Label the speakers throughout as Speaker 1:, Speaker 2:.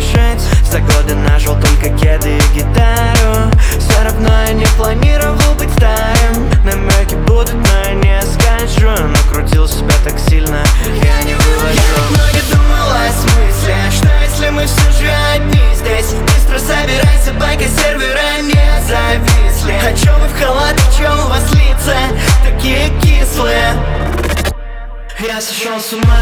Speaker 1: слушать. За годы нажил только кеды и гитару. Все равно я не планировал быть старым. Намеки будут, но я не скажу. Но крутил себя так сильно, я не вывожу. Я так много думал о смысле. Что если мы все же одни здесь? Быстро собирайся, пока сервера не зависли. А чё вы в халатах, чё у вас лица такие кислые? Я сошел с ума.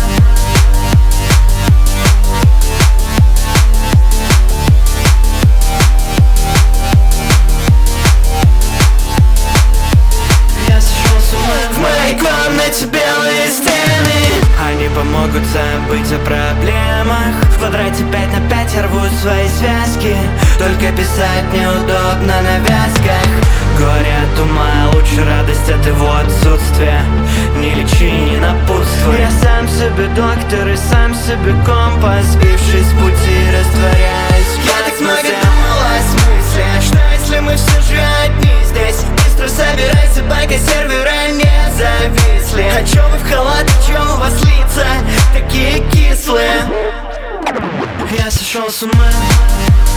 Speaker 1: В моей комнате белые стены, они помогут забыть о проблемах. В квадрате 5 на 5 я рву свои связки. Только писать неудобно на вязках. Горе от ума, лучше радость от его отсутствия. Не лечи, не напутствуй. Я сам себе доктор и сам себе компас. Сбившись с пути, растворяюсь. Я так много думал о смысле. Что если мы все же одни здесь? Быстро собирайся, пока сервера не зависли. А чё вы в халатах, чё у вас лица такие кислые? Я сошел с ума.